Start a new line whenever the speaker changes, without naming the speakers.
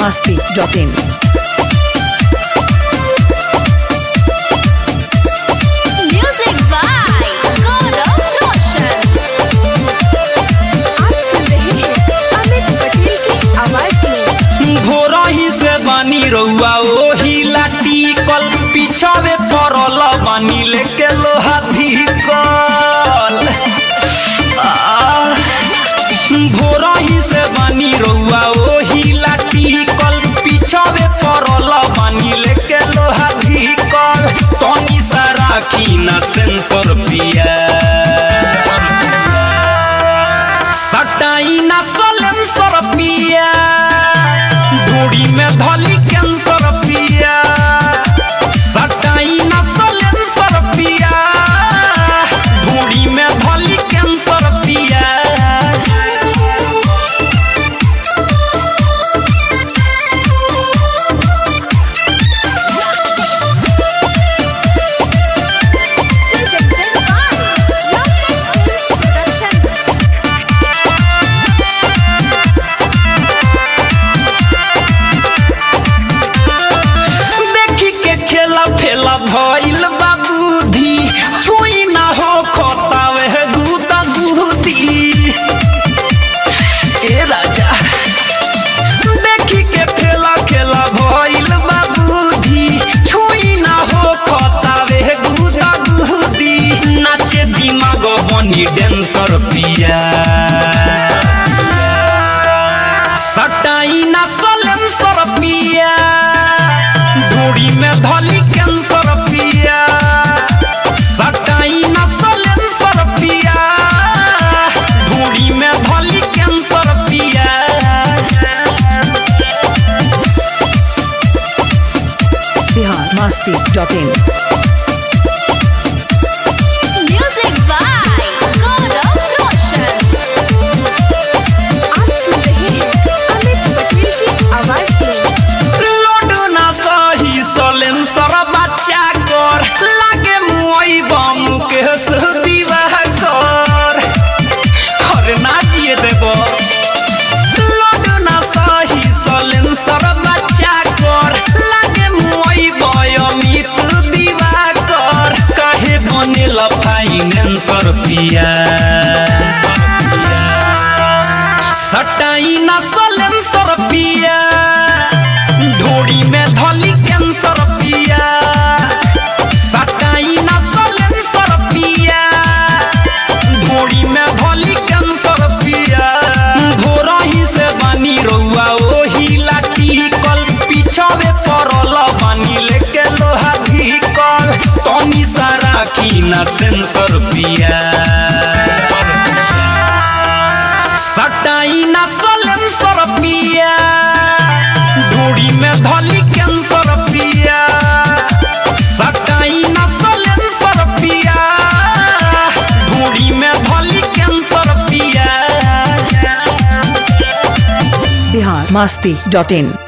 biharmasti.in.
Music by Gaurav Roshan. आप सुन रहे हैं अमित पटेल की आवाज में।
घोरही से बानी रउआ ओही लाठी कल पिछावे पड़ल बानी लेके लोहा धिकल। घोरही से बानी रउआ ओही लाठी कल पिछावे पड़ल बानी लेके लोहा धिकल। तनी सा राखी ना सेंसर पिया सटाई ना सलेंसर पिया ढूढ़ी में धली कैंसर पिया सटाई ना सलेंसर पिया ढूढ़ी में धली कैंसर पिया। फेला भइल बाबूधी छुई ना हो खोतावे गुदा गुदी ए राजा देखी के फेला खेला भइल बाबूधी छुई ना हो खोतावे गुदा गुदी नाचे दिमाग बनी डांसर पिया सटाई ना सलेंसर पिया ढूढ़ी में धली कैंसर पिया सटाई ना सलेंसर पिया ढूढ़ी में धली कैंसर पिया।
biharmasti.in.
Music by Gaurav Roshan. आप सुन रहे हैं अमित पटेल की आवाज में।
सलेंसर बच्चा कर लागे मुई बम के दीवा कर हर नाचिए देव लडना सही सलेंसर बच्चा कर लागे मुई बयमित दीवा कर काहे बनेल फाइनेंसर पिया सटाई ना सलेंसर पिया ढोड़ी में धली कैंसर पिया सटाई ना सलेंसर पिया ढोड़ी में धली कैंसर पिया। घोरही से बानी रउआ ओही लाठी कल पिछावे पड़ल बानी लेके लोहा धिकल तनी सा राखी ना सेंसर पिया सटाई ना सलेंसर पिया ढूढ़ी में धली कैंसर पिया सटाई ना सलेंसर पिया ढूढ़ी में धली कैंसर पिया।
biharmasti.in.